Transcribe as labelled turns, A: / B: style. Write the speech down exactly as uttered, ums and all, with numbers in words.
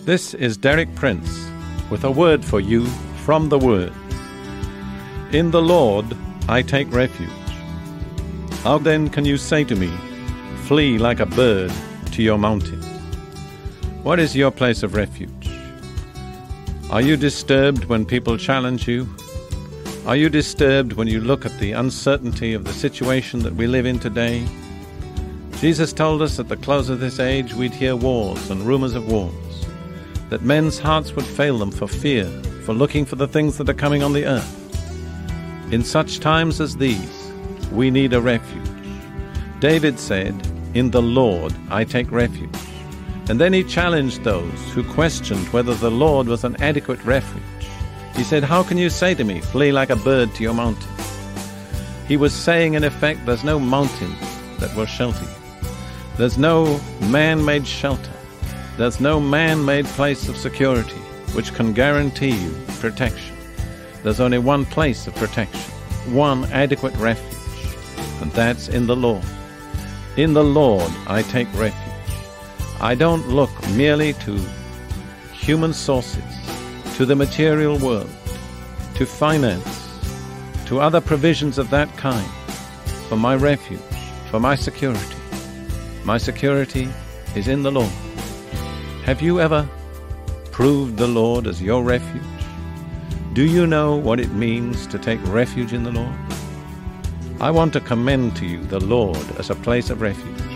A: This is Derek Prince with a word for you from the Word. In the Lord I take refuge. How then can you say to me, flee like a bird to your mountain? What is your place of refuge? Are you disturbed when people challenge you? Are you disturbed when you look at the uncertainty of the situation that we live in today? Jesus told us at the close of this age we'd hear wars and rumors of wars, that men's hearts would fail them for fear, for looking for the things that are coming on the earth. In such times as these, we need a refuge. David said, "In the Lord I take refuge." And then he challenged those who questioned whether the Lord was an adequate refuge. He said, "How can you say to me, flee like a bird to your mountain?" He was saying, in effect, there's no mountain that will shelter you. There's no man-made shelter. There's no man-made place of security which can guarantee you protection. There's only one place of protection, one adequate refuge, and that's in the Lord. In the Lord I take refuge. I don't look merely to human sources, to the material world, to finance, to other provisions of that kind for my refuge, for my security. My security is in the Lord. Have you ever proved the Lord as your refuge? Do you know what it means to take refuge in the Lord? I want to commend to you the Lord as a place of refuge.